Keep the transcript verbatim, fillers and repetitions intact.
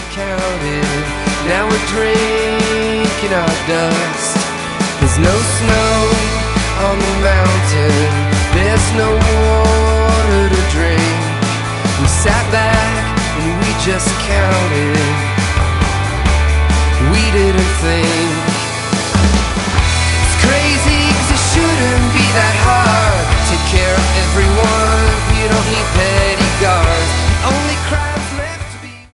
counted. Now we're drinking our dust. There's no snow on the mountain, there's no water to drink. We sat back and we just counted. We didn't think.